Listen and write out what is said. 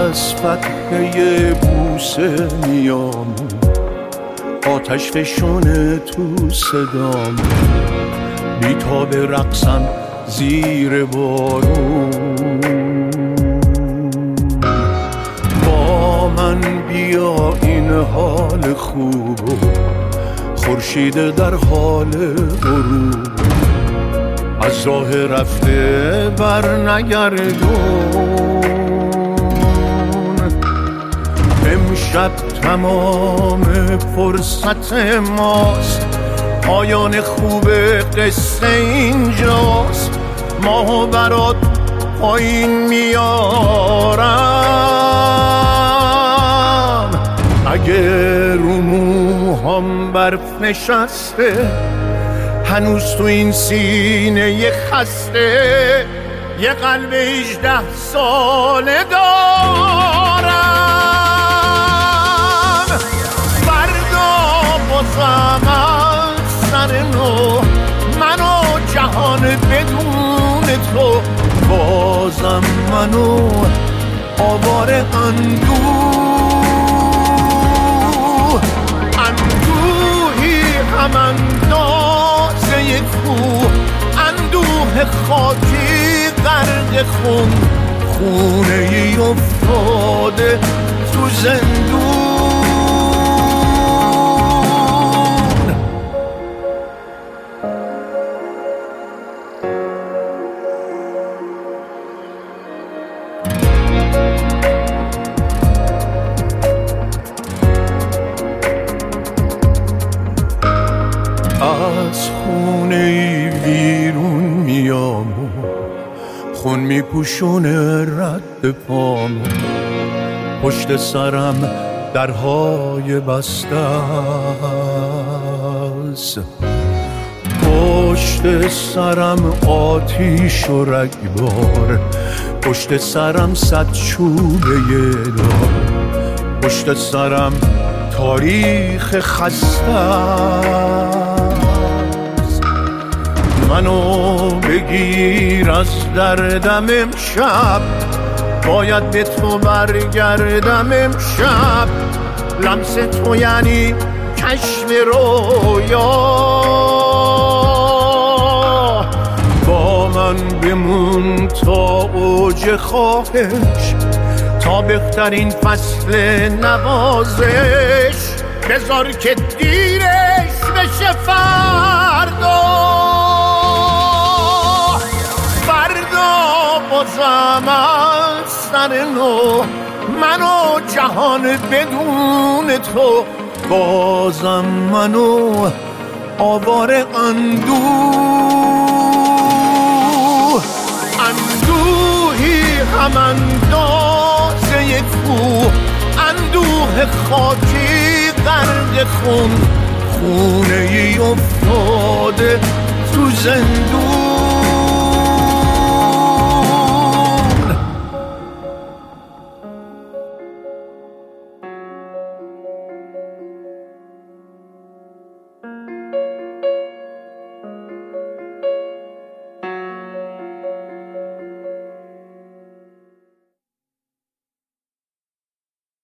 از فتحه بوسه میام، آتش فشونه تو صدام، بیتاب رقصم زیر بارون. با من بیا این حال خوبو، خورشید در حال غروب، از راه رفته بر نگردون. امشب تمام فرصت ماست، پایان خوب قصه اینجاست. ماهو برات پایین میارم، اگه رو موهام برف نشسته، هنوز تو این سینه یه خسته، یه قلب 18 ساله دارم. فردا بازم از سر نو، منو جهان بدون تو، بازم منو آوار اندوه، اندوهی هم اندازه کوه، اندوه خاکی غرق خون، خونه ای افتاده تو زندون. از خونه ای بیرون میام، خون میپوشونه رد پامو، پشت سرم درهای بسته است، پشت سرم آتیش و رگبار، پشت سرم 100 چوبه دار، پشت سرم تاریخ خسته. منو بگیر از دردم امشب، باید به تو برگردم امشب، لمس تو یعنی کشف رویا. با من بمون تا اوج خواهش، تا بهترین فصل نوازش، بذار که دیرش بشه فردا. بازم از سر نو، منو جهان بدون تو، بازم منو آوار اندوه، اندوهی هم اندازه کوه، اندوه خاکی غرق خون، خونه ای افتاده تو زندون.